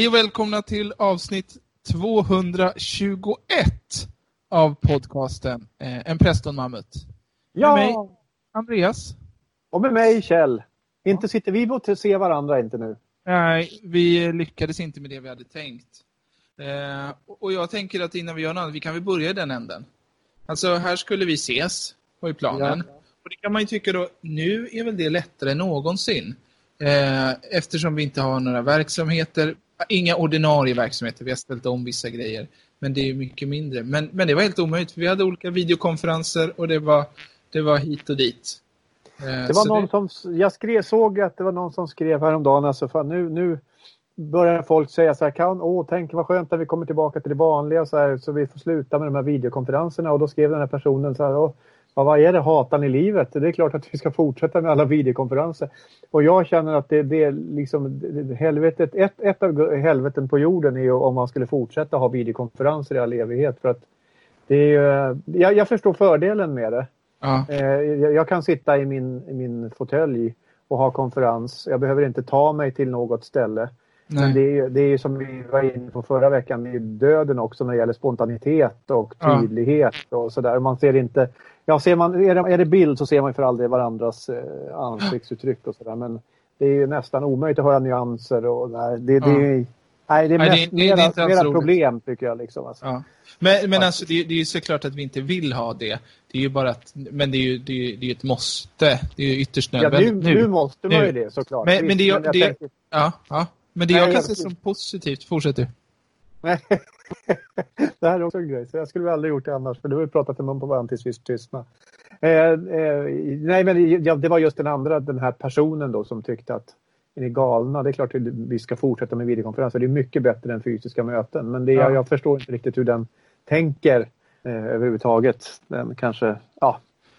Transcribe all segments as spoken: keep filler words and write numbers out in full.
Hej och välkomna till avsnitt tvåhundratjugoett av podcasten eh, En Preston Mammut. Ja! Med mig, Andreas. Och med mig, Kjell. Ja. Inte sitter vi och ser varandra inte nu. Nej, vi lyckades inte med det vi hade tänkt. Eh, och jag tänker att innan vi gör något, vi kan väl börja i den änden. Alltså, här skulle vi ses på i planen. Ja. Och det kan man ju tycka då, nu är väl det lättare än någonsin. Eh, eftersom vi inte har några verksamheter, inga ordinarie verksamheter, vi har ställt om vissa grejer, men det är mycket mindre. Men, men det var helt omöjligt, för vi hade olika videokonferenser och det var, det var hit och dit. Eh, det var någon det... som, jag skrev, såg att det var någon som skrev häromdagen, alltså fan, nu, nu börjar folk säga så här, kan, åh, tänk vad skönt att vi kommer tillbaka till det vanliga så, här, så vi får sluta med de här videokonferenserna. Och då skrev den här personen så här, åh, ja, vad är det, hatan i livet? Det är klart att vi ska fortsätta med alla videokonferenser. Och jag känner att det, det är liksom det, helvetet, ett, ett av helveten på jorden är ju om man skulle fortsätta ha videokonferenser i all evighet. För att det är, jag, jag förstår fördelen med det. Ja. Jag, jag kan sitta i min, i min fåtölj och ha konferens. Jag behöver inte ta mig till något ställe. Nej. Men det är, det är som vi var inne på förra veckan, det är döden också när det gäller spontanitet och tydlighet. Ja. Och sådär. Man ser inte... Ja, ser man, är, det, är det bild så ser man för aldrig varandras eh, ansiktsuttryck och sådär. Men det är ju nästan omöjligt att höra nyanser. Och, nej, det, det, ja. det, nej, det är mest, nej, det, det, mera, det är mera problem tycker jag. Liksom, alltså. Ja. Men, men alltså, det, det är ju såklart att vi inte vill ha det. Det är ju bara att, men det är ju, det är, det är ett måste. Det är ju ytterst nödvändigt. Ja, nu, nu måste man ju det såklart. Men, men det, men det, tänker... ja, ja. Men det nej, jag kan se som positivt. Fortsätt du. Nej, det här är också en grej. Så jag skulle väl aldrig gjort det annars. För du har ju pratat med mun på varandra tills vi tystna. Eh, eh, nej, men ja, det var just den andra, den här personen då som tyckte att är ni galna? Det är klart att vi ska fortsätta med videokonferenser. Det är mycket bättre än fysiska möten. Men det, ja. jag, jag förstår inte riktigt hur den tänker eh, överhuvudtaget. Den kanske, ja.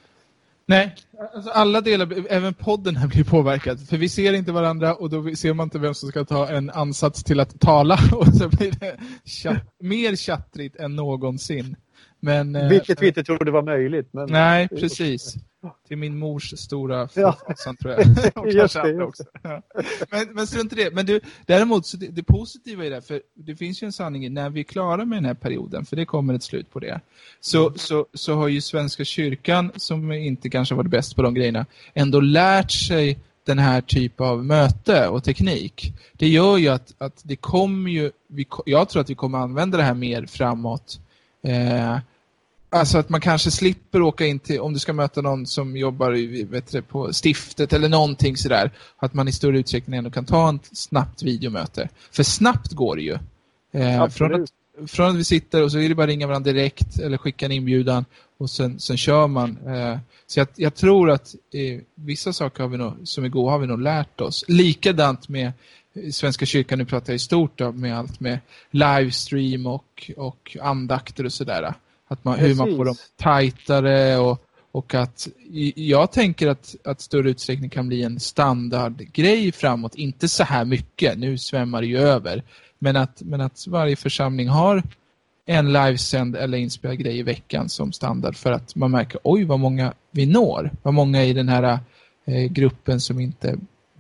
Nej, alltså alla delar, även podden här blir påverkad. För vi ser inte varandra och då ser man inte vem som ska ta en ansats till att tala. Och så blir det chatt, mer chattrigt än någonsin. Men, vilket vi inte trodde var möjligt. Men... Nej, precis. Till min mors stora författsan, tror jag. Just det, just också. Ja. Men, men strunt i det. Men du, däremot, så det, det positiva är det, för det finns ju en sanning när vi är klara med den här perioden, för det kommer ett slut på det. Så, mm. så, så har ju Svenska kyrkan, som inte kanske var det bäst på de grejerna, ändå lärt sig den här typen av möte och teknik. Det gör ju att, att det kommer ju, vi, jag tror att vi kommer använda det här mer framåt. Eh, Alltså att man kanske slipper åka in till, om du ska möta någon som jobbar vet du, på stiftet eller någonting sådär. Att man i större utsträckning ändå kan ta en snabbt videomöte. För snabbt går det ju. Eh, från, att, från att vi sitter och så är det bara ringa varandra direkt eller skicka en inbjudan och sen, sen kör man. Eh, så jag, jag tror att eh, vissa saker har vi nog, som är goda har vi nog lärt oss. Likadant med Svenska kyrkan, nu pratar jag i stort då, med allt med livestream och, och andakter och sådär. Att man, hur man får dem tajtare och, och att jag tänker att, att större utsträckning kan bli en standardgrej framåt. Inte så här mycket, nu svämmar det ju över. Men att, men att varje församling har en livesänd eller inspelad grej i veckan som standard för att man märker, oj vad många vi når. Vad många i den här eh, gruppen som inte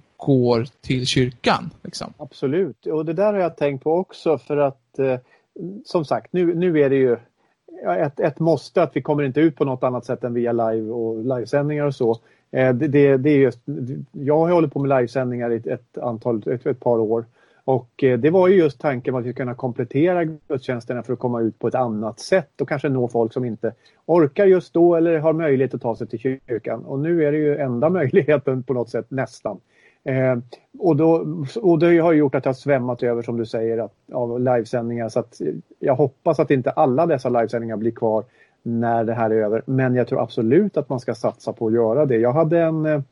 går till kyrkan. Liksom. Absolut, och det där har jag tänkt på också för att eh, som sagt, nu, nu är det ju Ett, ett måste att vi kommer inte ut på något annat sätt än via live och livesändningar och så. Eh, det, det, det är just, jag har hållit på med livesändningar i ett, ett, antal, ett, ett par år. Och eh, det var ju just tanken att vi kunna komplettera gudstjänsterna för att komma ut på ett annat sätt. Och kanske nå folk som inte orkar just då eller har möjlighet att ta sig till kyrkan. Och nu är det ju enda möjligheten på något sätt nästan. Eh, och, då, och det har gjort att jag har svämmat över som du säger att, av livesändningar så att jag hoppas att inte alla dessa livesändningar blir kvar när det här är över, men jag tror absolut att man ska satsa på att göra det. Jag hade en,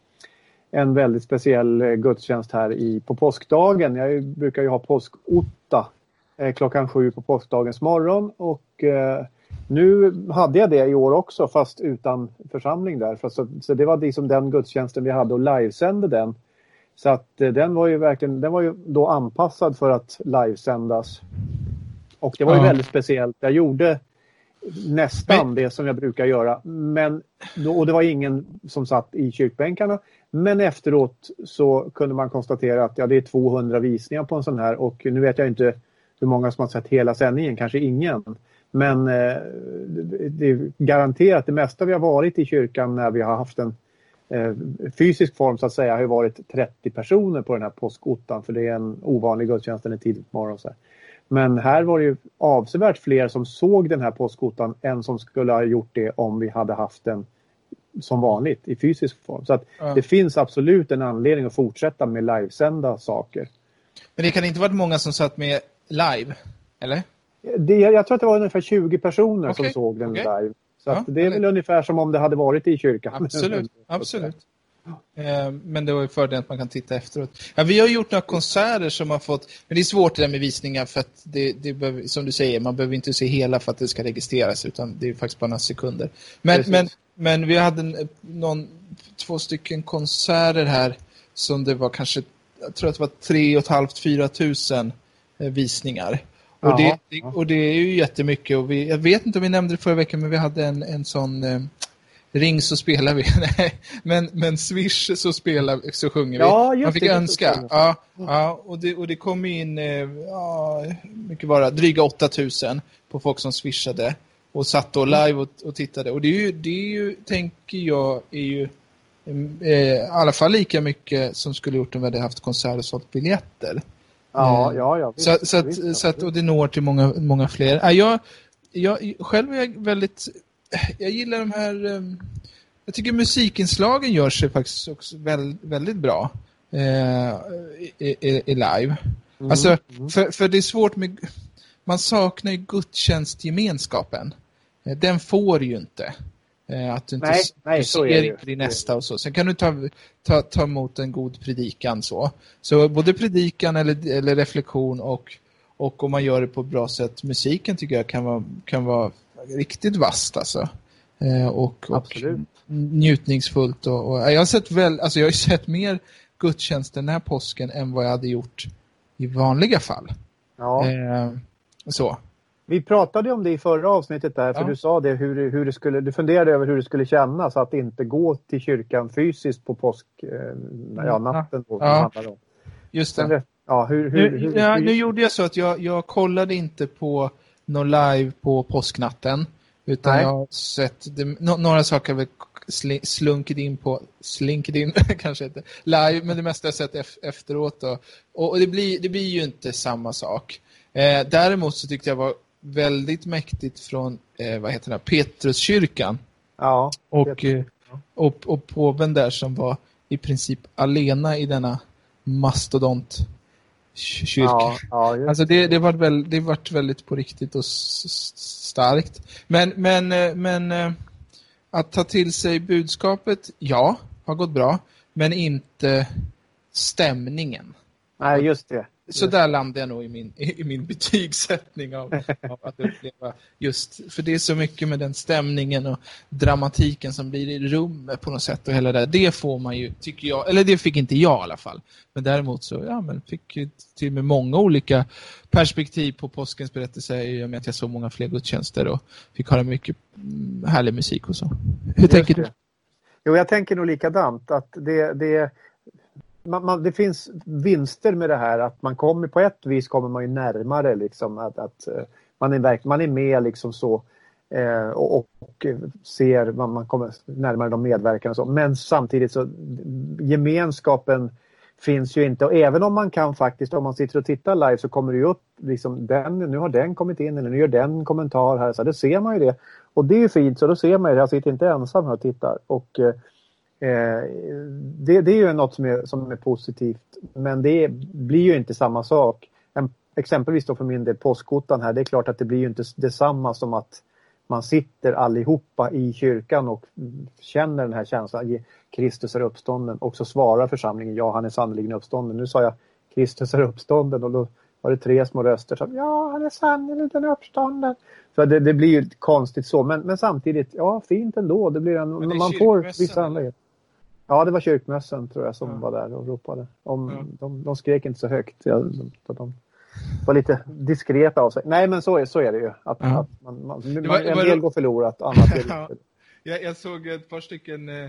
en väldigt speciell gudstjänst här i, på påskdagen. Jag brukar ju ha påskotta eh, klockan sju på påskdagens morgon och eh, nu hade jag det i år också fast utan församling där. För så, så det var liksom den gudstjänsten vi hade och livesände den. Så att eh, den var ju verkligen, den var ju då anpassad för att livesändas. Och det var ju ja. väldigt speciellt. Jag gjorde, nästan Men... det som jag brukar göra. Men, och det var ingen som satt i kyrkbänkarna. Men efteråt så kunde man konstatera att ja, det är tvåhundra visningar på en sån här. Och nu vet jag inte hur många som har sett hela sändningen. Kanske ingen. Men eh, det är garanterat det mesta vi har varit i kyrkan när vi har haft en eh, fysisk form så att säga har ju varit trettio personer på den här påskottan. För det är en ovanlig gudstjänst, den är tidigt på morgon så här. Men här var det ju avsevärt fler som såg den här påskottan än som skulle ha gjort det om vi hade haft den som vanligt i fysisk form. Så att ja. Det finns absolut en anledning att fortsätta med livesända saker. Men det kan inte varit många som satt med live, eller? Det, jag tror att det var ungefär tjugo personer okay. som såg den okay. live. Så ja, att det är väl ungefär som om det hade varit i kyrkan. Absolut, absolut. Men det var ju fördelen att man kan titta efteråt. Ja, vi har gjort några konserter som har fått... Men det är svårt det där med visningar för att det, det behöver, som du säger, man behöver inte se hela för att det ska registreras utan det är faktiskt bara några sekunder. Men, men, men vi hade en, någon, två stycken konserter här som det var kanske, jag tror att det var tre och ett halvt, fyra tusen visningar. Och, ja, det, ja. och det är ju jättemycket. Och vi, jag vet inte om vi nämnde det förra veckan men vi hade en, en sån... Ring så spelar vi. men, men Swish så spelar så sjunger vi. Ja, man fick det, önska. Ja, ja, och, det, och det kom in ja, mycket vara, dryga åtta tusen på folk som swishade och satt då live och, och tittade. Och det är ju, det är ju tänker jag, är ju eh, i alla fall lika mycket som skulle gjort om vi hade haft konsert och sålt biljetter. Ja, ja, ja. Visst, så, så, att, visst, så att, och det når till många, många fler. Ja, jag, jag, själv är jag väldigt... Jag gillar de här... Jag tycker musikinslagen gör sig faktiskt också väldigt, väldigt bra eh, i, i, i live. Mm, alltså, mm. För, för det är svårt med... Man saknar ju gudstjänstgemenskapen. Den får ju inte. Att du inte nej, nej, du så ser inte i nästa och så. Sen kan du ta, ta, ta emot en god predikan så. Så både predikan eller, eller reflektion och, och om man gör det på ett bra sätt. Musiken tycker jag kan vara, kan vara riktigt vast alltså. Eh, och, och njutningsfullt. Och, och, jag har sett väl, alltså jag har ju sett mer gudstjänster den här påsken än vad jag hade gjort i vanliga fall. Ja. Eh, så. Vi pratade om det i förra avsnittet där, för ja. Du sa det hur, hur det skulle, du funderade över hur det skulle kännas att inte gå till kyrkan fysiskt på påsk, eh, ja, natten då, ja. Om. Just det. Sen, ja, hur, hur, nu, hur, ja, hur, nu gjorde jag så att jag, jag kollade inte på någon live på påsknatten, utan Nej. jag har sett det, no, några saker har sl, slunkit in på slinkit in kanske inte live, men det mesta har jag sett ef, efteråt då. Och, och det, blir, det blir ju inte samma sak. Eh, däremot så tyckte jag var väldigt mäktigt från eh, vad heter det, Petruskyrkan. Ja. Och, eh, och, och påven där som var i princip alena i denna mastodont kyrka. Ja, ja, alltså det, det var väl, det var väldigt på riktigt och s- starkt. Men, men, men att ta till sig budskapet, ja, har gått bra. Men inte stämningen. Nej, just det. Så där landar jag nog i min, i min betygssättning av, av att uppleva just, för det är så mycket med den stämningen och dramatiken som blir i rummet på något sätt och hela det. Det får man ju, tycker jag, eller det fick inte jag i alla fall. Men däremot så, ja men fick ju till med många olika perspektiv på påskens berättelse i och med att jag såg många fler gudstjänster och fick höra mycket härlig musik och så. Hur just tänker det. du? Jo, jag tänker nog likadant att det, det Man, man, det finns vinster med det här att man kommer på ett vis kommer man ju närmare liksom att, att man är verk, man är med liksom så eh, och, och ser man, man kommer närmare de medverkande och så, men samtidigt så gemenskapen finns ju inte, och även om man kan faktiskt, om man sitter och tittar live så kommer det ju upp liksom den, nu har den kommit in eller nu gör den kommentar här, så det ser man ju det, och det är ju fint, så då ser man ju det, jag sitter inte ensam här och tittar och eh, Eh, det, det är ju något som är, som är positivt, men det blir ju inte samma sak. En, exempelvis då för min del påskottan här, det är klart att det blir ju inte detsamma som att man sitter allihopa i kyrkan och känner den här känslan, Kristus är uppstånden, och så svarar församlingen, ja han är sannolikt uppstånden. Nu sa jag Kristus är uppstånden och då var det tre små röster som, ja han är sannolikt uppstånden. Så det, det blir ju konstigt så, men, men samtidigt, ja fint ändå, det blir en, man får vissa anledningar. Ja, det var kyrkmässan tror jag som ja. var där och ropade. Om, ja. de, de skrek inte så högt. Ja, de, de, var lite diskret av sig. Nej, men så är, så är det ju. Att, ja. att man, man, det var, man, en var, del går förlorat, annat är ja. jag, jag såg ett par stycken eh,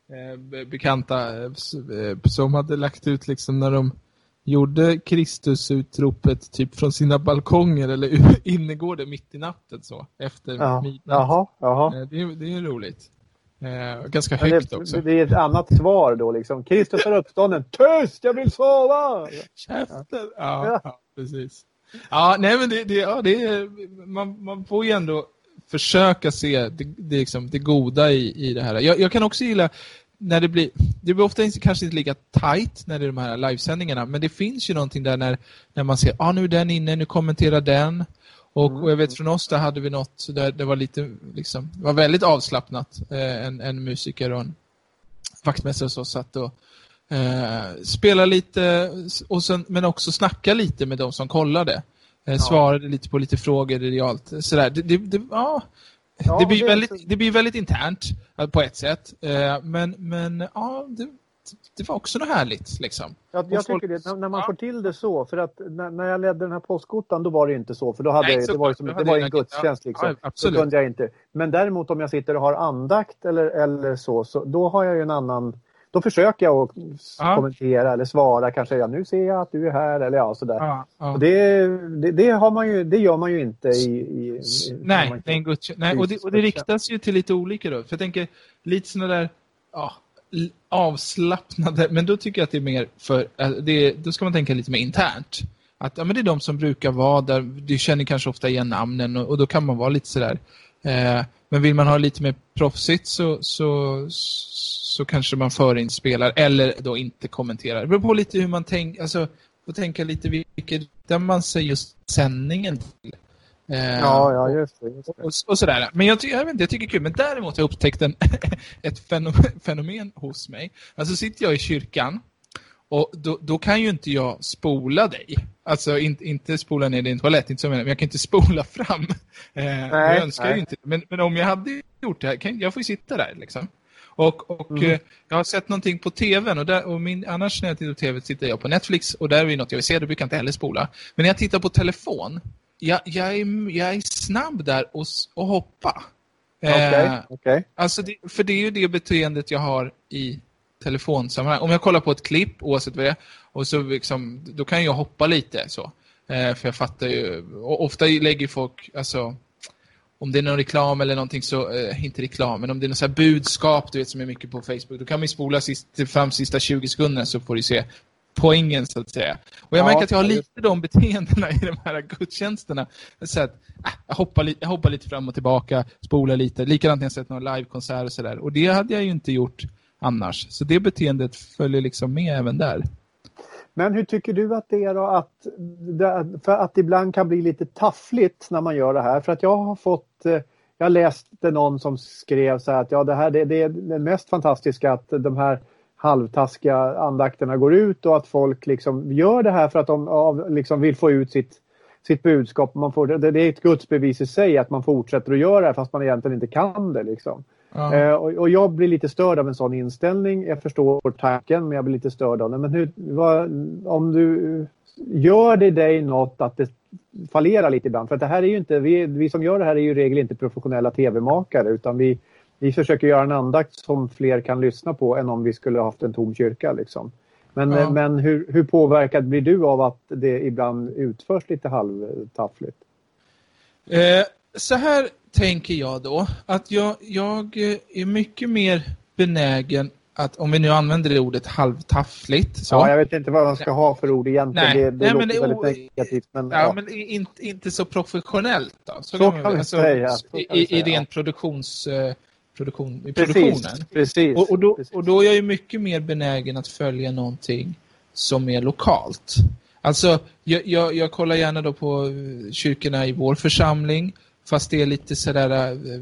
bekanta eh, som hade lagt ut liksom när de gjorde Kristus-utropet typ från sina balkonger eller innergården mitt i natten så, efter ja. midnatt. Jaha, jaha. Det är, det är roligt. Eh, ganska men högt det, också. Det är ett annat svar då liksom. Kristus är uppstånden. Tyst, jag vill sova! Käften! Ja, ja. ja precis. Ja, nej men det, det, ja, det är, man, man får ju ändå försöka se det, det, liksom, det goda i, i det här. Jag, jag kan också gilla när det blir, det blir ofta inte, kanske inte lika tight när det är de här livesändningarna, men det finns ju någonting där när, när man ser, ja ah, nu är den inne, nu kommenterar den. Och, mm. och jag vet från oss där hade vi något där det var lite liksom, det var väldigt avslappnat. Eh, en, en musiker och en vaktmästare så satt och eh, spelade lite och sen, men också snacka lite med de som kollade. Eh, ja. Svarade lite på lite frågor realt. Sådär. Det, det, det, ja, ja, det, blir det, väldigt, det blir väldigt internt på ett sätt. Eh, men, men ja, det, det var också något härligt liksom. Jag, jag folk, tycker det, när, när man ja. får till det så, för att när, när jag ledde den här påskottan då var det inte så, för då hade Nej, jag, det var ju som, det var en gudstjänst liksom. Ja, så kunde jag inte. Men däremot om jag sitter och har andakt eller, eller så, så, då har jag ju en annan, då försöker jag att ja. kommentera eller svara, kanske ja, nu ser jag att du är här eller ja, sådär. Ja, ja. Och det, det, det, har man ju, det gör man ju inte i... i, i Nej, det är en gudstjänst. Nej, och det, och det riktas ju till lite olika då. För jag tänker, lite sådana där... Ja, avslappnade, men då tycker jag att det är mer för det, då ska man tänka lite mer internt att ja, men det är de som brukar vara där, du känner kanske ofta igen namnen och, och då kan man vara lite sådär eh, men vill man ha lite mer proffsigt så, så, så kanske man förinspelar eller då inte kommenterar. Det beror på lite hur man tänker, alltså får tänka lite vilket där man säger just sändningen till. Eh, ja, ja, just det. Just det. Och, och sådär. Men jag, jag, vet inte, jag tycker det är kul. Men däremot har jag upptäckt en, ett fenomen, fenomen hos mig. Alltså sitter jag i kyrkan och då, då kan ju inte jag spola dig. Alltså in, inte spola ner din toalett, inte så men jag kan inte spola fram. Eh, nej, jag önskar nej. ju inte. Men, men om jag hade gjort det här, kan, jag får ju sitta där liksom. Och, och mm. eh, jag har sett någonting på tvn och, där, och min, annars när jag tittar på tv sitter jag på Netflix och där är det något jag vill se, då brukar jag inte heller spola. Men när jag tittar på telefon Jag, jag, är, jag är snabb där och, och hoppa. Okay, eh, okay. Alltså det, för det är ju det beteendet jag har i telefonsammanhang. Om jag kollar på ett klipp, oavsett vad det är, och så liksom, då kan jag hoppa lite så. Eh, för jag fattar ju, och ofta lägger folk, alltså, om det är någon reklam eller någonting så, eh, inte reklam, men om det är något så här budskap, du vet som är mycket på Facebook, då kan man ju spola sist, fram sista tjugo sekunderna så får du se poängen så att säga. Och jag ja, märker att jag har lite de beteendena i de här gudstjänsterna. Så att, äh, jag, hoppar li- jag hoppar lite fram och tillbaka, spolar lite. Likadant när jag sett någon livekonsert och sådär. Och det hade jag ju inte gjort annars. Så det beteendet följer liksom med även där. Men hur tycker du att det är då att, för att ibland kan bli lite taffligt när man gör det här? För att jag har fått, jag läste någon som skrev så här att ja, det här det, det är det mest fantastiska att de här halvtaskiga andakterna går ut och att folk liksom gör det här för att de av, liksom vill få ut sitt, sitt budskap. Man får, det, det är ett gudsbevis i sig att man fortsätter att göra det här fast man egentligen inte kan det. Liksom. Ja. Eh, och, och jag blir lite störd av en sån inställning. Jag förstår tanken men jag blir lite störd av den. Men hur, vad, om du gör det dig något att det fallerar lite ibland? För att det här är ju inte, vi, vi som gör det här är ju i regel inte professionella tv-makare utan vi Vi försöker göra en andakt som fler kan lyssna på än om vi skulle ha haft en tom kyrka. Liksom. Men, ja. men hur, hur påverkad blir du av att det ibland utförs lite halvtaffligt? Eh, så här tänker jag då. Att jag, jag är mycket mer benägen att, om vi nu använder det ordet halvtaffligt. Så. Ja, jag vet inte vad man ska ha för ord egentligen. Nej, det det nej, låter men det, väldigt negativt. Men, ja, ja. men inte, inte så professionellt då. Så, så kan, kan man, vi alltså, säga. Så kan i, vi säga. I ren produktions... Eh, Produktion, i precis, produktionen. Precis, och, och, då, precis. och då är jag ju mycket mer benägen att följa någonting som är lokalt. Alltså, jag, jag, jag kollar gärna då på kyrkorna i vår församling, fast det är lite sådär äh,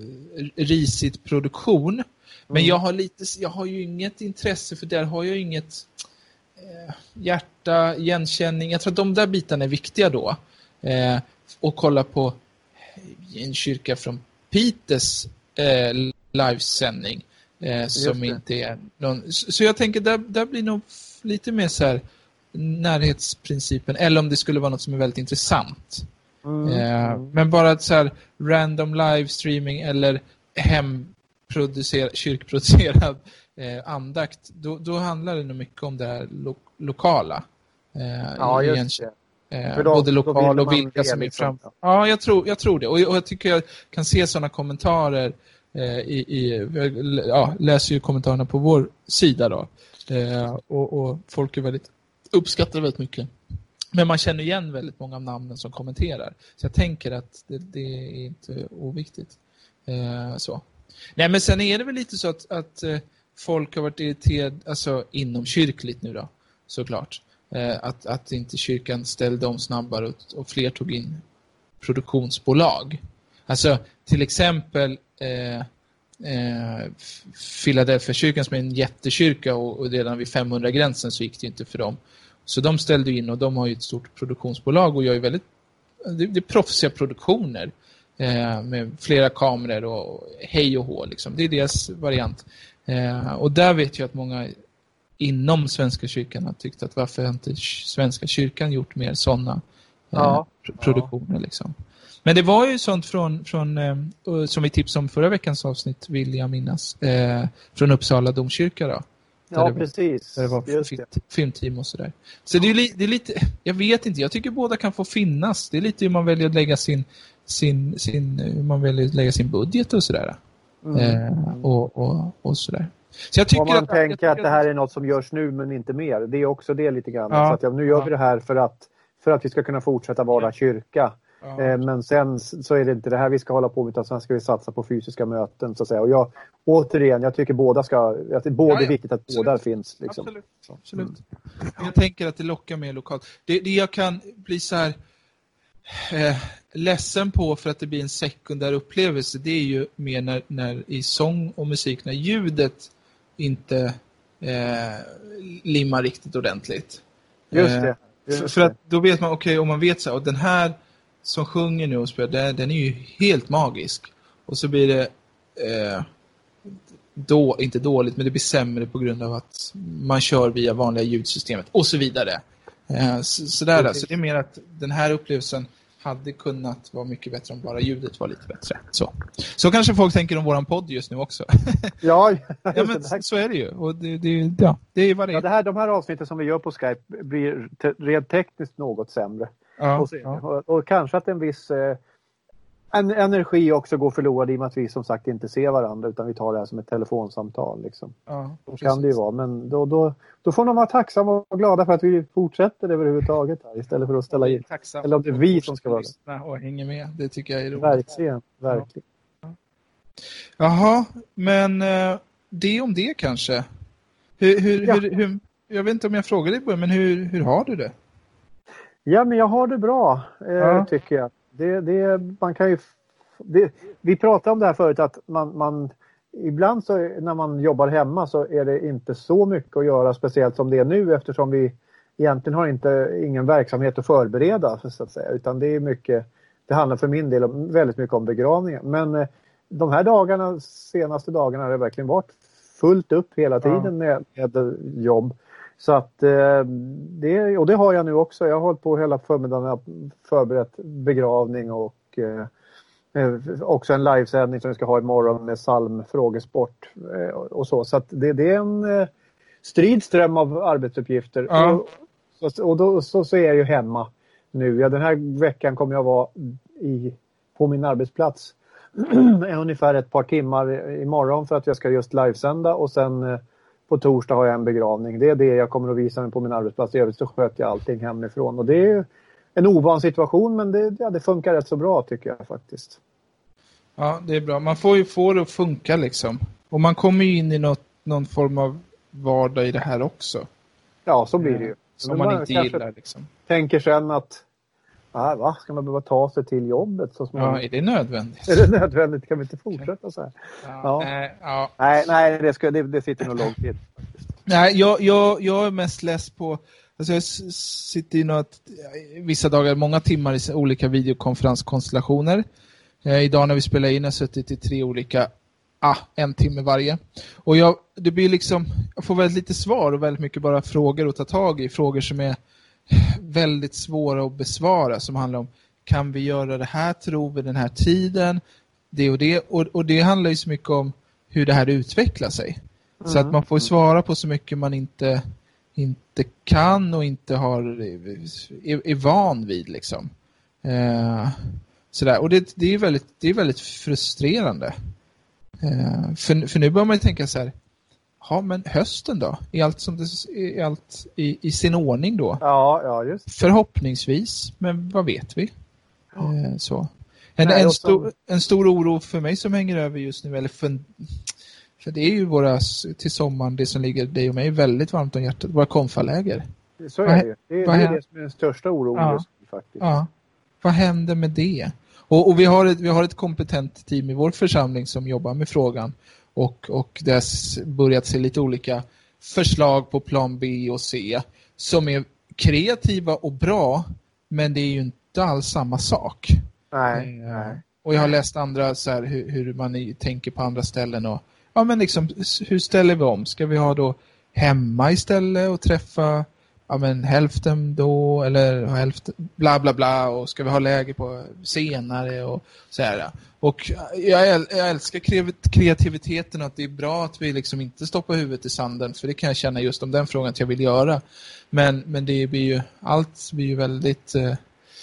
risigt produktion. Mm. Men jag har, lite, jag har ju inget intresse, för där har jag inget äh, hjärta, igenkänning. Jag tror att de där bitarna är viktiga då. Äh, och kolla på en kyrka från Piters Eh, livesändning eh, som inte är någon, så, så jag tänker där, där blir nog lite mer så här närhetsprincipen, eller om det skulle vara något som är väldigt intressant. Mm. Eh, men bara att så här random livestreaming eller hemproducerad, kyrkproducerad eh, andakt, då, då handlar det nog mycket om det här lo- lokala. Eh, Ja, i just en, det. eh, För då- både då lokal vill och man vilka det som är liksom. fram. Ja, jag tror, jag tror det. Och, och jag tycker jag kan se sådana kommentarer eh, i, i ja, läser ju kommentarerna på vår sida då. Eh, och, och folk är väldigt uppskattar väldigt mycket. Men man känner igen väldigt många av namnen som kommenterar. Så jag tänker att det, det är inte oviktigt. Eh, så. Nej, men sen är det väl lite så att, att eh, folk har varit irriterade, alltså inom kyrkligt nu då, såklart. Eh, att, att inte kyrkan ställde om snabbare och, och fler tog in produktionsbolag. Alltså till exempel eh, eh, Philadelphia kyrkan som är en jättekyrka och, och redan vid femhundra-gränsen så gick det inte för dem. Så de ställde in och de har ju ett stort produktionsbolag och gör ju väldigt det, det är proffsiga produktioner eh, med flera kameror och hej och hå liksom. Det är deras variant. Eh, och där vet jag att många inom Svenska kyrkan har tyckt att varför har inte Svenska kyrkan gjort mer sådana eh, Ja. pr- produktioner liksom. Men det var ju sånt från, från eh, som vi tipsade om förra veckans avsnitt, vill jag minnas, eh, från Uppsala domkyrka då. Där Ja, det var, precis. där det var Just film, det. filmteam och sådär. Så det är, li, det är lite, jag vet inte, jag tycker båda kan få finnas. Det är lite hur man väljer att lägga sin, sin, sin, hur man väljer att lägga sin budget och sådär. Mm. Eh, och, och, och sådär. Så jag tycker Om man att, tänker jag tycker att det här är något som görs nu men inte mer. Det är också det lite grann. Ja. Så att, ja, nu gör Ja. vi det här för att, för att vi ska kunna fortsätta vara kyrka. Ja. Eh, men sen så är det inte det här vi ska hålla på med, utan sen ska vi satsa på fysiska möten så att säga. Och jag, återigen, jag tycker båda ska, att det både Ja, ja. är viktigt att Absolut. båda finns. Liksom. Absolut. Absolut. Mm. Jag tänker att det lockar mer lokalt. Det, det jag kan bli så här eh, ledsen på för att det blir en sekundär upplevelse, det är ju mer när, när i sång och musik, när ljudet inte eh, limmar riktigt ordentligt. Just det. Just för, för att då vet man, okej, okay, om man vet så här, och den här som sjunger nu och spelar, den är ju helt magisk. Och så blir det eh, då, inte dåligt, men det blir sämre på grund av att man kör via vanliga ljudsystemet och så vidare. Eh, så, sådär, okay. Så det är mer att den här upplevelsen hade kunnat vara mycket bättre om bara ljudet var lite bättre. Så, så kanske folk tänker om våran podd just nu också. Ja, ja men så, så är det ju. Och det, det, ja, det är vad det är. Ja, det här, de här avsnitten som vi gör på Skype blir te- rent tekniskt något sämre. Ja, och, ja. och, och kanske att en viss eh, en, energi också går förlorad i och med att vi som sagt inte ser varandra, utan vi tar det här som ett telefonsamtal. Liksom. Ja, så kan det ju vara. Men då, då, då får de vara tacksamma och glada för att vi fortsätter överhuvudtaget här, istället för att ställa in. Eller om det är vi som ska vara det. Och hänga med. Det tycker jag är roligt. Verkligen, verkligen. Ja. Jaha, men eh, det om det kanske. Hur, hur, ja. hur, hur, jag vet inte om jag frågar dig på, men hur, hur har du det? Ja, men jag har det bra, eh, ja. tycker jag. Det, det, man kan ju, det, vi pratade om det här förut, att man, man ibland så när man jobbar hemma så är det inte så mycket att göra, speciellt som det är nu, eftersom vi egentligen har inte ingen verksamhet att förbereda, så att säga, utan det är mycket, det handlar för min del om, väldigt mycket om begravningen. Men eh, de här dagarna, senaste dagarna har det verkligen varit fullt upp hela tiden ja. med, med jobb. Så att eh, det, och det har jag nu också. Jag har hållit på hela förmiddagen, förberett begravning och eh, också en livesändning som vi ska ha imorgon med psalmfrågesport eh, och så. Så att det, det är en eh, stridström av arbetsuppgifter. Ja. Och, och, och då så, så är jag ju hemma nu. Ja, den här veckan kommer jag vara i, på min arbetsplats ungefär ett par timmar imorgon för att jag ska just livesända, och sen eh, på torsdag har jag en begravning. Det är det jag kommer att visa mig på min arbetsplats. I övrigt så sköter jag allting hemifrån. Och det är en ovan situation, men det, ja, det funkar rätt så bra tycker jag faktiskt. Ja, det är bra. Man får ju få det att funka liksom. Och man kommer ju in i något, någon form av vardag i det här också. Ja, så blir det ju. Som man, man inte gillar liksom. Tänker sen att ah, va? Ska man behöva ta sig till jobbet? Så ja, är det nödvändigt? Är det nödvändigt? Kan vi inte fortsätta så här? Ja, ja. Nej, ja. nej, nej det, ska, det, det sitter nog långt tid. Nej, jag, jag, jag är mest less på... Alltså jag sitter i något, vissa dagar, många timmar i olika videokonferenskonstellationer. Eh, idag när vi spelar in har jag suttit i tre olika ah, en timme varje. Och jag, det blir liksom, jag får väldigt lite svar och väldigt mycket bara frågor att ta tag i. Frågor som är väldigt svåra att besvara, som handlar om, kan vi göra det här, tror vi den här tiden, det och det. Och, och det handlar ju så mycket om hur det här utvecklar sig. Mm. Så att man får svara på så mycket man inte, inte kan och inte har, är, är van vid liksom. Eh, sådär. Och det, det, är väldigt, det är väldigt frustrerande. Eh, för, för nu börjar man ju tänka så här, ja, men hösten då? Är allt, som det, är allt i, i sin ordning då? Ja, ja, just det. Förhoppningsvis, men vad vet vi? Ja. Eh, så. En, Nej, en, så... stor, en stor oro för mig som hänger över just nu, eller för, för det är ju våra, till sommaren, det som ligger dig och mig väldigt varmt om hjärtat, våra konfaläger. Så är det ju. Det är, det, är det som är den största oron ja. just nu faktiskt. Ja. Vad händer med det? Och, och vi, har ett, vi har ett kompetent team i vår församling som jobbar med frågan. Och, och det har börjat se lite olika förslag på plan B och C som är kreativa och bra, men det är ju inte alls samma sak. Nej, eh, nej. Och jag har läst andra så här, hur, hur man i, tänker på andra ställen. Och, ja, men liksom, hur ställer vi om? Ska vi ha då hemma istället och träffa ja, men hälften då, eller hälften, bla bla bla, och ska vi ha läge på senare och så här. Och jag, äl, jag älskar kreativiteten och att det är bra att vi liksom inte stoppar huvudet i sanden, för det kan jag känna just om den frågan att jag vill göra. Men, men det blir ju, allt blir ju väldigt eh,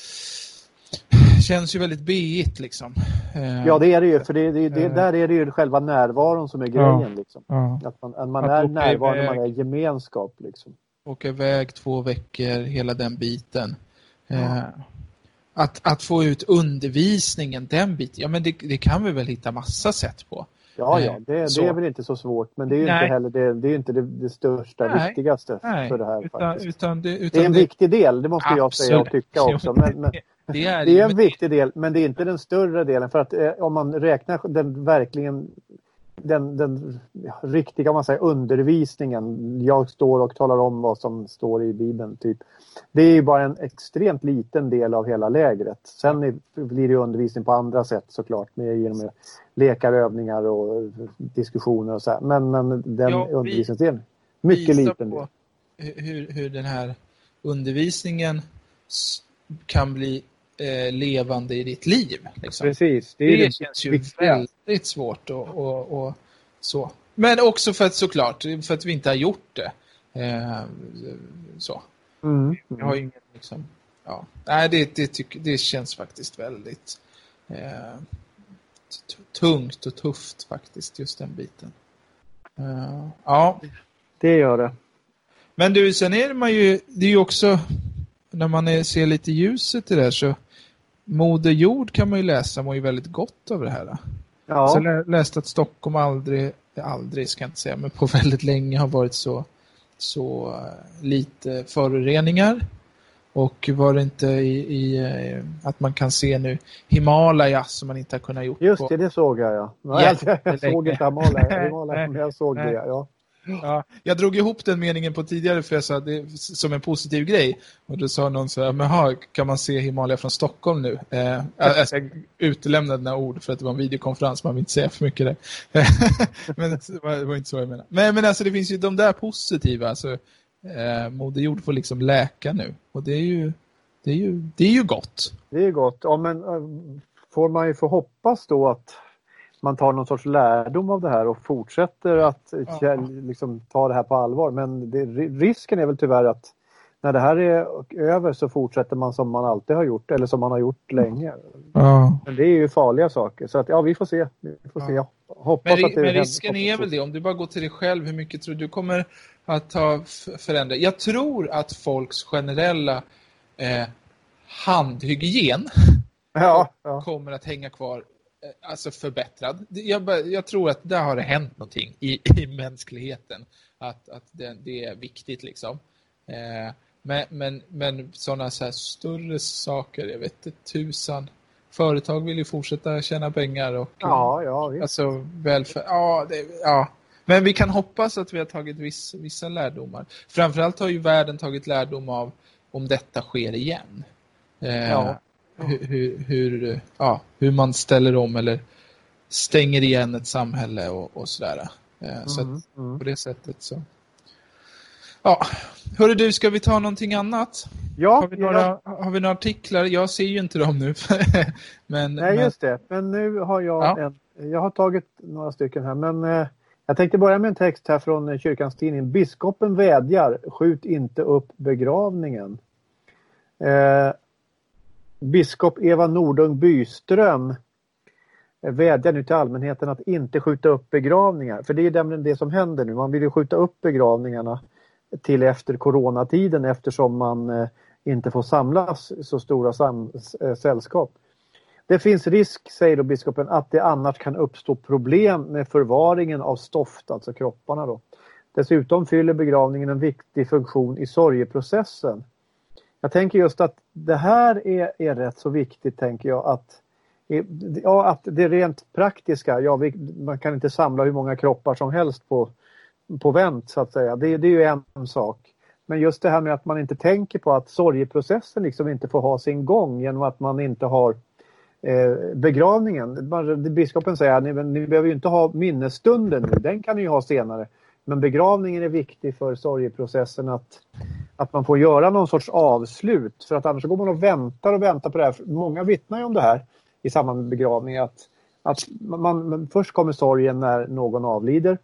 känns ju väldigt beigt liksom. Eh, ja, det är det ju, för det, det, det, där är det ju själva närvaron som är grejen ja, liksom. Ja. Att man, att man att är närvarande, man är gemenskap liksom. Åka iväg två veckor, hela den biten. Eh, att, att få ut undervisningen, den biten, ja men det, det kan vi väl hitta massa sätt på. Ja, ja, det, det är väl inte så svårt, men det är ju Nej. inte heller det, det, är inte det, det största, Nej. viktigaste Nej. för det här utan, faktiskt. Utan det, utan det är en det, viktig del, det måste absolut. jag säga och tycka också. Men, men, det, är, det är en men viktig del, men det är inte den större delen. För att eh, om man räknar den verkligen, den, den ja, riktiga om man säger, undervisningen, jag står och talar om vad som står i Bibeln typ. Det är ju bara en extremt liten del av hela lägret. Sen är, blir det undervisning på andra sätt såklart, med genom lekar, övningar och diskussioner och så här. Men, men den ja, undervisningsdelen, mycket liten del. Hur, hur den här undervisningen kan bli eh, levande i ditt liv. Liksom. Precis. Det, det, det känns ju viktiga. Väldigt svårt och, och, och så. Men också för att såklart, för att vi inte har gjort det. Eh, så. Mm. Jag har ju ingen liksom, ja. Nej, det, det, tyck, det känns faktiskt väldigt eh, tungt och tufft faktiskt, just den biten. Uh, ja. Det gör det. Men du, sen är man ju, det är ju också, när man är, ser lite ljuset i det här, så Moder Jord kan man ju läsa, man är ju väldigt gott av det här. Ja. Så jag läste att Stockholm aldrig, aldrig ska jag inte säga, men på väldigt länge har varit så, så lite föroreningar. Och var det inte i, i att man kan se nu Himalaya som man inte har kunnat gjort. Just det, på. det såg jag, ja. Nej, Yeah, jag, jag såg inte Himalaya, Himalaya men jag såg nej. det, ja. Ja, jag drog ihop den meningen på tidigare, för jag sa det som en positiv grej. Och då sa någon så här, men ha, kan man se Himalaya från Stockholm nu? Eh, alltså, jag utelämnade den här ord för att det var en videokonferens, man vill inte säga för mycket där. Men det var, det var inte så jag menar. Men, men alltså det finns ju de där positiva, alltså eh, Moder Jord får liksom läka nu. Och det är ju, det är ju, det är ju gott. Det är gott, ja, men får man ju få hoppas då att man tar någon sorts lärdom av det här och fortsätter att ja. liksom, ta det här på allvar. Men det, risken är väl tyvärr att när det här är över så fortsätter man som man alltid har gjort, eller som man har gjort länge. Ja. Men det är ju farliga saker. Så att ja, vi får se. Vi får se. Jag hoppas men, att det men risken är väl det, om du bara går till dig själv, hur mycket tror du kommer att ha förändrat? Jag tror att folks generella eh, handhygien ja, ja. kommer att hänga kvar, alltså förbättrad. Jag, jag tror att där har det hänt någonting i, i mänskligheten. Att, att det, det är viktigt liksom. Eh, men men, men sådana så här större saker, jag vet inte, tusan. Företag vill ju fortsätta tjäna pengar. Och, ja, ja, visst. Alltså välfärd. Ja, det, ja. Men vi kan hoppas att vi har tagit viss, vissa lärdomar. Framförallt har ju världen tagit lärdom av om detta sker igen. Eh, ja. Hur, hur, hur, ja, hur man ställer om eller stänger igen ett samhälle och, och sådär. Eh, så Mm, att mm. på det sättet så. Ja, hörru du, ska vi ta någonting annat? Ja, har, vi några, jag, har vi några artiklar? Jag ser ju inte dem nu. men, nej, men, just det. Men nu har jag ja. en, jag har tagit några stycken här. Men eh, jag tänkte börja med en text här från eh, kyrkans tidning. Biskopen vädjar, skjut inte upp begravningen. Eh, biskop Eva Nordung Byström vädjar nu till allmänheten att inte skjuta upp begravningar. För det är nämligen det som händer nu. Man vill ju skjuta upp begravningarna till efter coronatiden eftersom man eh, inte får samlas så stora sam- äh, sällskap. Det finns risk, säger då biskopen, att det annars kan uppstå problem med förvaringen av stoft, alltså kropparna då. Dessutom fyller begravningen en viktig funktion i sorgeprocessen. Jag tänker just att det här är, är rätt så viktigt, tänker jag, att ja, att det rent praktiska, ja, vi, man kan inte samla hur många kroppar som helst på, på vänt så att säga. Det, det är ju en sak. Men just det här med att man inte tänker på att sorgeprocessen liksom inte får ha sin gång genom att man inte har eh, begravningen. Man, biskopen säger att ni, ni behöver ju inte ha minnesstunden nu, den kan ni ju ha senare. Men begravningen är viktig för sorgeprocessen att, att man får göra någon sorts avslut. För att annars går man och väntar och väntar på det här. Många vittnar ju om det här i samband med begravning. Att, att man, man, först kommer sorgen när någon avlider.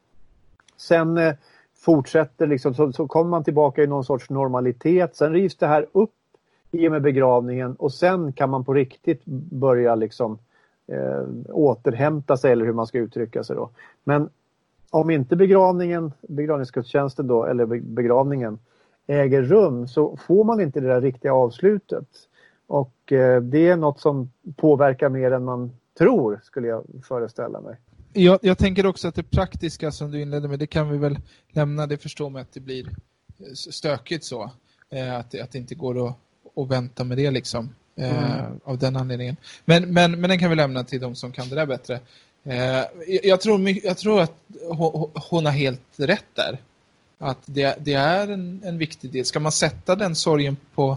Sen eh, fortsätter liksom, så, så kommer man tillbaka i någon sorts normalitet. Sen rivs det här upp i och med begravningen. Och sen kan man på riktigt börja liksom eh, återhämta sig, eller hur man ska uttrycka sig då. Men om inte begravningen, begravningsgudstjänsten då, eller begravningen äger rum, så får man inte det där riktiga avslutet. Och eh, det är något som påverkar mer än man tror, skulle jag föreställa mig. Jag, jag tänker också att det praktiska som du inledde med, det kan vi väl lämna. Det förstår mig att det blir stökigt så. Eh, att, det, att det inte går att, att vänta med det liksom. Eh, mm. Av den anledningen. Men, men, men den kan vi lämna till de som kan det där bättre. Eh, jag, tror, jag tror att hon, hon har helt rätt där. Att det, det är en, en viktig del. Ska man sätta den sorgen på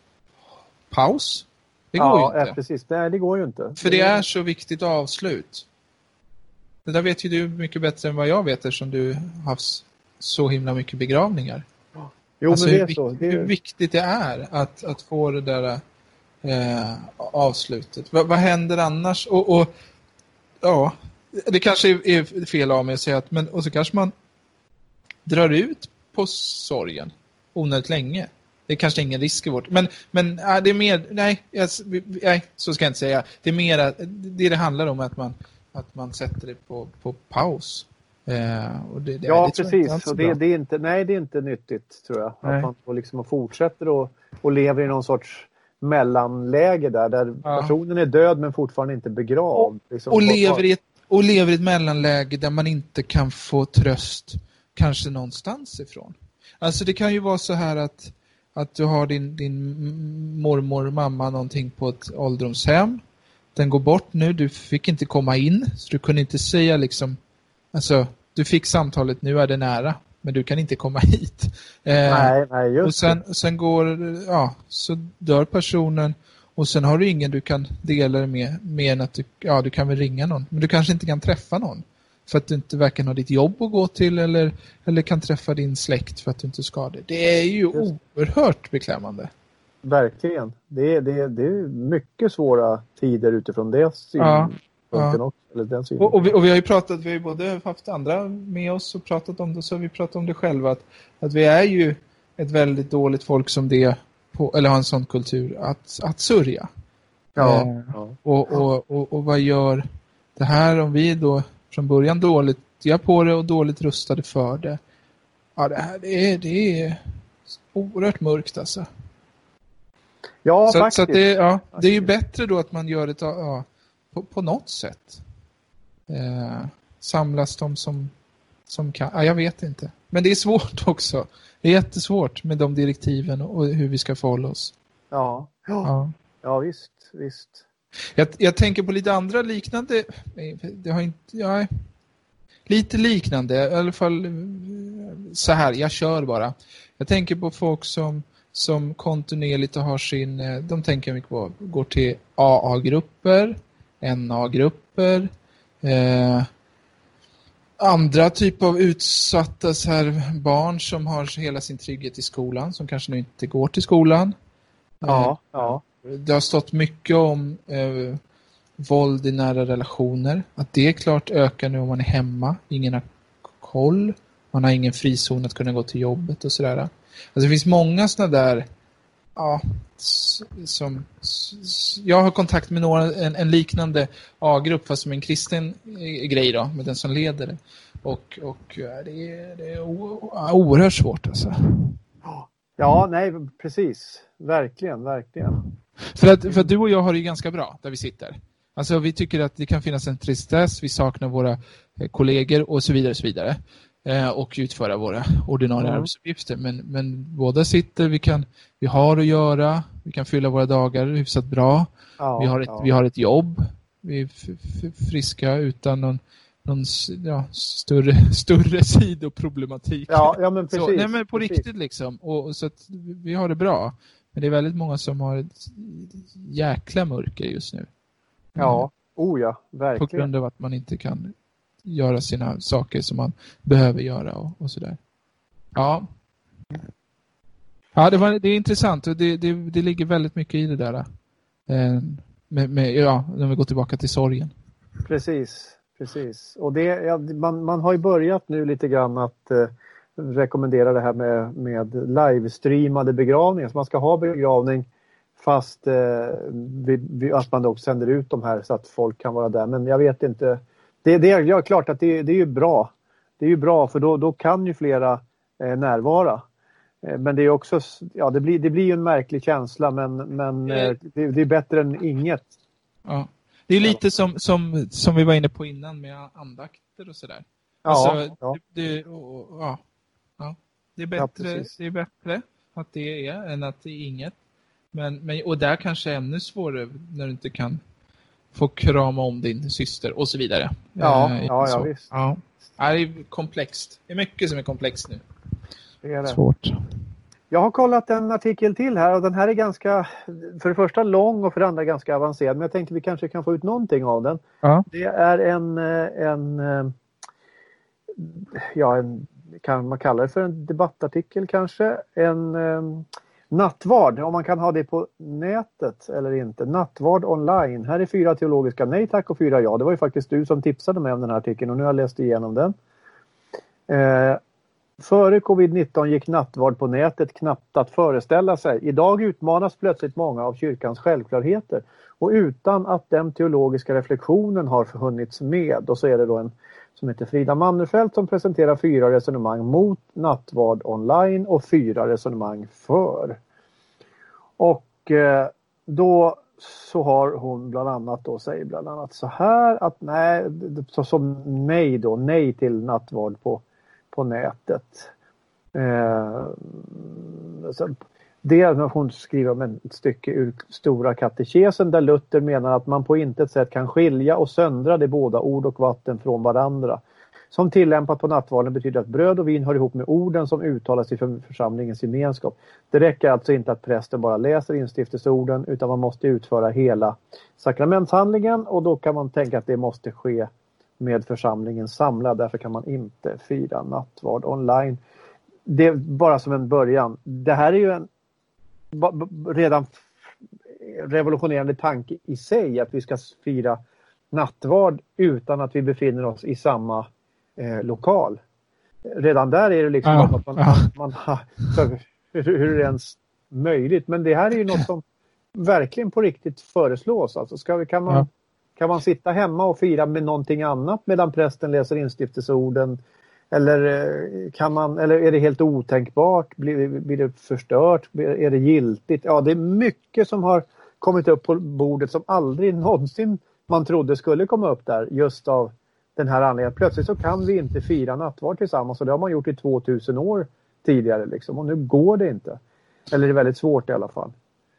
paus? Det går ja, ju inte. Ja, precis. Nej, det går ju inte. För det är så viktigt avslut. Det där vet ju du mycket bättre än vad jag vet, eftersom du har haft så himla mycket begravningar. Jo, alltså men det hur, är så. Det är... hur viktigt det är att, att få det där eh, avslutet. Va, vad händer annars? Och, och ja, det kanske är fel av mig att säga att, men och så kanske man drar ut på sorgen onödigt länge. Det är kanske ingen risk i vårt. Men, men äh, det är mer, nej, jag, nej, så ska jag inte säga. Det är mer att det det handlar om att man, att man sätter det på, på paus. Eh, och det, det, ja, det precis. Och det, det är inte, nej, det är inte nyttigt, tror jag. Nej. Att man får liksom fortsätter och, och lever i någon sorts mellanläge där, där ja. personen är död men fortfarande inte begravd. Liksom. Och, lever i ett, och lever i ett mellanläge där man inte kan få tröst kanske någonstans ifrån. Alltså det kan ju vara så här att, att du har din, din mormor, mamma någonting på ett ålderdomshem. Den går bort nu, du fick inte komma in, så du kunde inte säga liksom, alltså du fick samtalet, nu är det nära, men du kan inte komma hit. Eh, nej, nej, just och sen, sen går, ja, så dör personen och sen har du ingen du kan dela det med, mer än att du, ja, du kan väl ringa någon, men du kanske inte kan träffa någon. För att du inte varken har ditt jobb att gå till eller, eller kan träffa din släkt för att du inte ska det. Det är ju just oerhört beklämmande. Verkligen. Det är, det, är, det är mycket svåra tider utifrån det synpunkten ja, ja. också. Eller den och, och, vi, och vi har ju pratat, vi har ju både haft andra med oss och pratat om det, så har vi pratat om det själva. Att, att vi är ju ett väldigt dåligt folk som det, på, eller har en sån kultur, att, att sörja. Ja, eh, ja. Och, och, och, och vad gör det här om vi då från början dåligt jag på det och dåligt rustade för det. Ja, det här det är, det är oerhört mörkt alltså. Ja, så, faktiskt. Så att det, ja, det är ju bättre då att man gör det ja, på, på något sätt. Eh, samlas de som, som kan. Ja, jag vet inte. Men det är svårt också. Det är jättesvårt med de direktiven och hur vi ska förhålla oss. Ja, ja. ja. ja visst, visst. Jag, jag tänker på lite andra liknande. Det har inte, ja, lite liknande. I alla fall så här, jag kör bara. Jag tänker på folk som, som kontinuerligt har sin, de tänker mycket på, går till A A-grupper, N A-grupper, Eh, andra typer av utsatta så här, barn som har hela sin trygghet i skolan, som kanske nu inte går till skolan. Ja, eh, ja. Det har stått mycket om eh, våld i nära relationer. Att det är klart ökar nu om man är hemma. Ingen har koll. Man har ingen frizon att kunna gå till jobbet och sådär. Alltså det finns många sådana där, ja, som, jag har kontakt med några, en, en liknande A-grupp fast som en kristen grej då, med den som leder det. Och, och det är, det är oerhört svårt alltså. Ja, nej, precis. Verkligen, verkligen. För att, för att du och jag har det ju ganska bra där vi sitter. Alltså vi tycker att det kan finnas en tristess, vi saknar våra kollegor och så vidare och så vidare. Eh, och utföra våra ordinarie mm. arbetsuppgifter. Men, men båda sitter, vi, kan, vi har att göra, vi kan fylla våra dagar hyfsat bra. Ja, vi, har ett, ja. vi har ett jobb, vi är f- f- friska utan någon, någon ja, större, större sidoproblematik. Ja, ja men precis. Så, nej men på precis. riktigt liksom. Och, så att vi har det bra. Men det är väldigt många som har ett jäkla mörker just nu. Ja, oh ja, verkligen. På grund av att man inte kan göra sina saker som man behöver göra och, och sådär. Ja. Ja, det, var, det är intressant och det, det, det ligger väldigt mycket i det där. Eh, med, med, ja, när vi går tillbaka till sorgen. Precis, precis. Och det, ja, man, man har ju börjat nu lite grann att eh, rekommendera det här med, med livestreamade begravningar. Så man ska ha begravning fast eh, vi, vi, att man också sänder ut de här så att folk kan vara där. Men jag vet inte. Det, det är ja, klart att det, det är ju bra. Det är ju bra för då, då kan ju flera eh, närvara. Eh, men det är också, ja det blir, det blir ju en märklig känsla men, men eh, det, det är bättre än inget. Ja. Det är lite som, som, som vi var inne på innan med andakter och sådär. Ja, alltså, ja. Det, och, ja, ja. Det, är bättre, ja, det är bättre att det är än att det är inget. Men, men, och där kanske är ännu svårare när du inte kan få krama om din syster och så vidare. Ja, eh, ja, så. ja visst. Ja. Det är komplext. Det är mycket som är komplext nu. Det är det. Svårt. Jag har kollat en artikel till här och den här är ganska, för det första lång och för det andra ganska avancerad. Men jag tänkte vi kanske kan få ut någonting av den. Ja. Det är en, en, ja, en, kan man kalla det för en debattartikel kanske. En um, nattvard, om man kan ha det på nätet eller inte. Nattvard online. Här är fyra teologiska nej tack och fyra ja. Det var ju faktiskt du som tipsade mig om den här artikeln och nu har jag läst igenom den. Eh, Före covid nitton gick nattvard på nätet knappt att föreställa sig. Idag utmanas plötsligt många av kyrkans självklarheter. Och utan att den teologiska reflektionen har funnits med. Och så är det då en som heter Frida Mannerfelt som presenterar fyra resonemang mot nattvard online och fyra resonemang för. Och eh, då så har hon bland annat då säger bland annat så här att nej, så som nej då, nej till nattvard på på nätet. Eh, det är hon skriver om ett stycke ur Stora katekesen där Luther menar att man på intet sätt kan skilja och söndra de båda ord och vatten från varandra. Som tillämpat på nattvarden betyder att bröd och vin hör ihop med orden som uttalas i församlingens gemenskap. Det räcker alltså inte att prästen bara läser instiftelseorden utan man måste utföra hela sakramentshandlingen och då kan man tänka att det måste ske med församlingen samlad. Därför kan man inte fira nattvard online. Det är bara som en början. Det här är ju en redan revolutionerande tanke i sig att vi ska fira nattvard utan att vi befinner oss i samma eh, lokal. Redan där är det liksom ja, att man, ja. man, man hur, hur är det ens möjligt? Men det här är ju något som verkligen på riktigt föreslås. Alltså ska vi, kan man ja. Kan man sitta hemma och fira med någonting annat medan prästen läser instiftelseorden? Eller, kan man, eller är det helt otänkbart? Blir, blir det förstört? Är det giltigt? Ja, det är mycket som har kommit upp på bordet som aldrig någonsin man trodde skulle komma upp där. Just av den här anledningen. Plötsligt så kan vi inte fira nattvard tillsammans. Och det har man gjort i tvåtusen år tidigare. Liksom, och nu går det inte. Eller det är väldigt svårt i alla fall.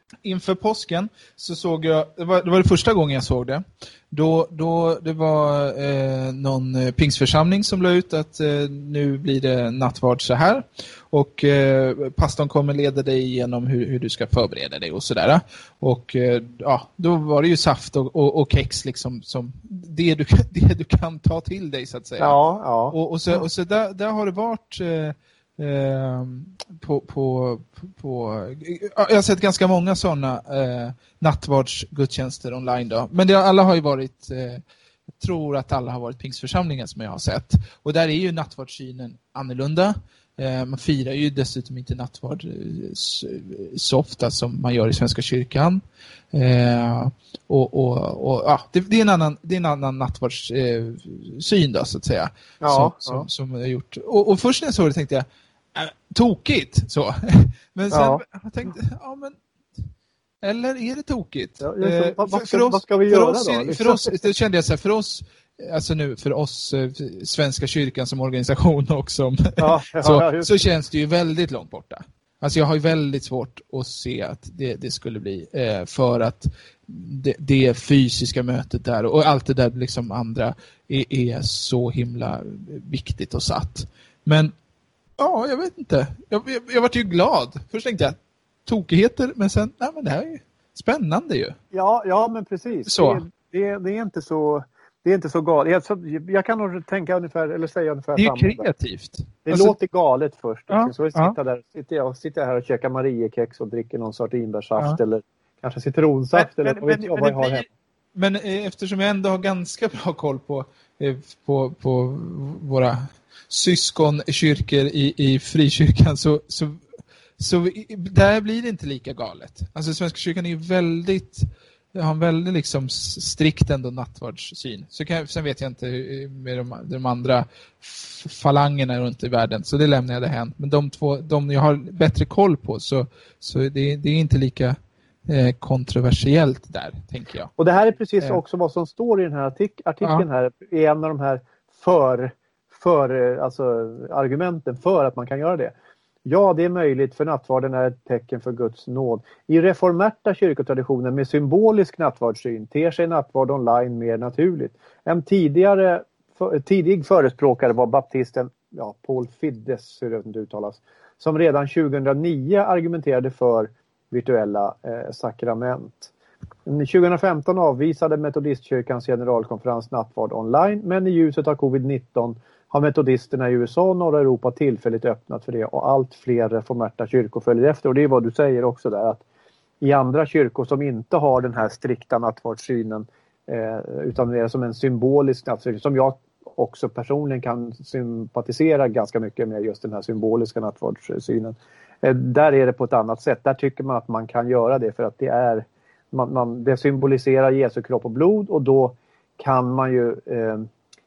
inför påsken så såg jag, det var det, var det första gången jag såg det. Då, då det var eh, någon pingsförsamling som la ut att eh, nu blir det nattvard så här. Och eh, pastorn kommer leda dig igenom hur, hur du ska förbereda dig och sådär. Och eh, ja, då var det ju saft och, och, och kex liksom som det du, det du kan ta till dig så att säga. Ja, ja. Och, och så, och så där, där har det varit... Eh, Eh, på, på, på jag har sett ganska många sådana eh, nattvardsgudstjänster online då. Men det, alla har ju varit eh, jag tror att alla har varit pingsförsamlingar som jag har sett. Och där är ju nattvardssynen annorlunda. Eh, man firar ju dessutom inte nattvard eh, så ofta som man gör i Svenska kyrkan. Eh, och och, och ja, det, det är en annan det är en annan nattvardssyn eh, då så att säga. Ja, som, ja. som, som jag gjort. Och, och först när jag såg det tänkte jag Äh, tokigt så. Men sen Ja. jag tänkte ja men eller är det tokigt? Ja, just, eh, vad, vad, för, ska, för oss, vad ska vi för göra oss, då? För Liksom? oss det kände jag så här, för oss alltså nu för oss eh, Svenska kyrkan som organisation och som Ja, ja, så, ja, just. så känns det ju väldigt långt borta. Alltså jag har ju väldigt svårt att se att det, det skulle bli eh, för att det, det fysiska mötet där och allt det där liksom andra är, är så himla viktigt och satt. Men ja, jag vet inte. Jag, jag, jag var ju glad. Först tänkte jag tokigheter, men sen, nej men det här är ju spännande ju. Ja, ja men precis. Så. Det, det, det är inte så det är inte så galet. Jag, jag kan nog tänka ungefär eller säga ungefär Det är ju samma. kreativt. Det Alltså, låter galet först. Ja, Så sitter ja. där, sitter jag sitter här och käkar Mariekex och dricker någon sorts inbärssaft Ja. eller kanske citronsaft Men, eller men, vad vet men, jag men, vad jag har det hemma. blir, men eh, eftersom jag ändå har ganska bra koll på, eh, på, på våra syskon kyrkor i, i frikyrkan så, så, så i- där blir det inte lika galet. Alltså Svenska kyrkan är ju väldigt har en väldigt liksom strikt ändå nattvardssyn. Så kan, sen vet jag inte hur- med de, de andra f- falangerna runt i världen, så det lämnar jag det här. Men de två, de jag har bättre koll på, så, så det, det är inte lika eh, kontroversiellt där, tänker jag. Och det här är precis Eh. också vad som står i den här artik- artikeln Ja. här. I en av de här för, för eh, alltså, argumenten för att man kan göra det. Ja, det är möjligt för nattvarden är ett tecken för Guds nåd. I reformerta kyrkotraditionen med symbolisk nattvardssyn ter sig nattvard online mer naturligt. En tidigare, för, tidig förespråkare var baptisten ja, Paul Fiddes, hur det inte uttalas, som redan tjugohundranio argumenterade för virtuella eh, sakrament. tjugohundrafemton avvisade Metodistkyrkans generalkonferens nattvard online, men i ljuset av covid nitton har metodisterna i U S A och norra Europa tillfälligt öppnat för det och allt fler reformerta kyrkor följer efter. Och det är vad du säger också där, att i andra kyrkor som inte har den här strikta nattvardssynen eh, utan mer som en symbolisk nattvardssyn, som jag också personligen kan sympatisera ganska mycket med, just den här symboliska nattvardsynen. Eh, där är det på ett annat sätt. Där tycker man att man kan göra det för att det är man, man, det symboliserar Jesu kropp och blod, och då kan man ju eh,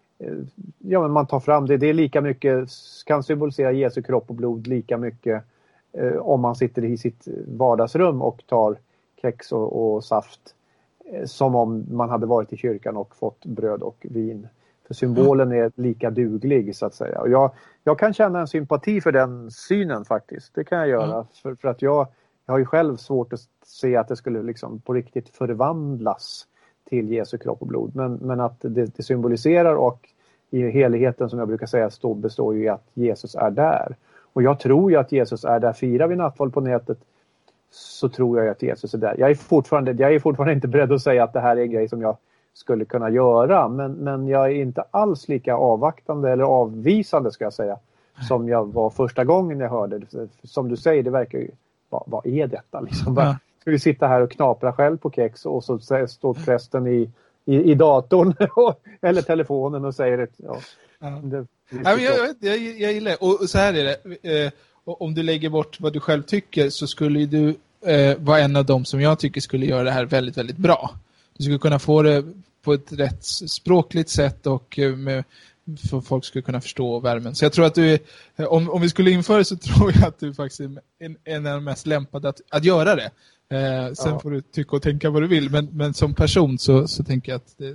ja, men man tar fram det. Det är lika mycket, kan symbolisera Jesu kropp och blod lika mycket eh, om man sitter i sitt vardagsrum och tar kex och, och saft eh, som om man hade varit i kyrkan och fått bröd och vin. För symbolen är lika duglig så att säga. Och jag, jag kan känna en sympati för den synen faktiskt. Det kan jag göra. Mm. För, för att jag, jag har ju själv svårt att se att det skulle liksom på riktigt förvandlas till Jesu kropp och blod. Men, men att det, det symboliserar, och i heligheten som jag brukar säga stå, består ju i att Jesus är där. Och jag tror ju att Jesus är där. Firar vi nattvard på nätet så tror jag att Jesus är där. Jag är fortfarande, jag är fortfarande inte beredd att säga att det här är en grej som jag skulle kunna göra. Men, men jag är inte alls lika avvaktande eller avvisande ska jag säga som jag var första gången jag hörde det. Som du säger, det verkar ju, vad, vad är detta liksom? Ja. Ska vi sitta här och knapra själv på kex och så står prästen i, i, i datorn eller telefonen och säger att ja, ja. Det, det ja, men jag, jag, jag, jag gillar det. Och, och så här är det. Eh, om du lägger bort vad du själv tycker så skulle du eh, vara en av dem som jag tycker skulle göra det här väldigt, väldigt bra. Du skulle kunna få det på ett rätt språkligt sätt och eh, med, för folk skulle kunna förstå värmen. Så jag tror att du är, om, om vi skulle införa det så tror jag att du faktiskt är en, en av de mest lämpade att, att göra det. Eh, sen ja. får du tycka och tänka vad du vill, men, men som person så, så tänker jag att det,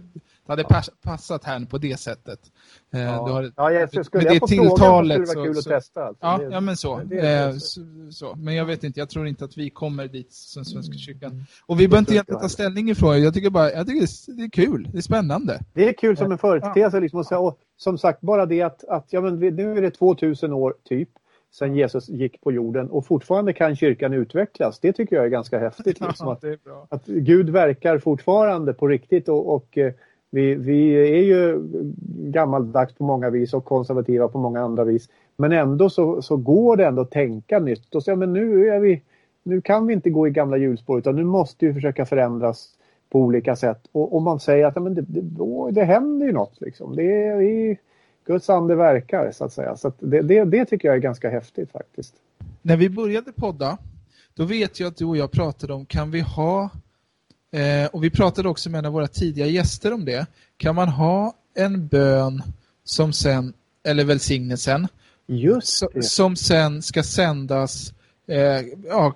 det hade pass, passat här på det sättet. Ja, eh, du har, ja jag, skulle med jag det få frågan tilltalet skulle det vara kul så, att så, testa. Alltså. ja, det, ja, men så. Det, det, eh, det, så, så. Men jag vet inte, jag tror inte att vi kommer dit som Svenska kyrkan. Mm. Och vi behöver inte egentligen jag ta ställning ifrån. Jag tycker bara, jag tycker det är, det är kul, det är spännande. Det är kul som en företeelse. Liksom, och, så, och som sagt, bara det att, att ja, men nu är det tvåtusen år typ sedan Jesus gick på jorden och fortfarande kan kyrkan utvecklas. Det tycker jag är ganska häftigt. Liksom, Ja, att, det är bra. att Gud verkar fortfarande på riktigt och, och vi, vi är ju gammaldags på många vis och konservativa på många andra vis. Men ändå så, så går det ändå att tänka nytt. Och så, ja, men nu, är vi, nu kan vi inte gå i gamla hjulspår utan nu måste vi försöka förändras på olika sätt. Och, och man säger att ja, men det, det, det händer ju något. Liksom. Det är, det är Guds ande verkar så att säga. Så att det, det, det tycker jag är ganska häftigt faktiskt. När vi började podda, då vet jag att du och jag pratade om, kan vi ha, eh, och vi pratade också med en av våra tidiga gäster om det, kan man ha en bön som sen, eller välsignelsen, Just det. som sen ska sändas eh, ja,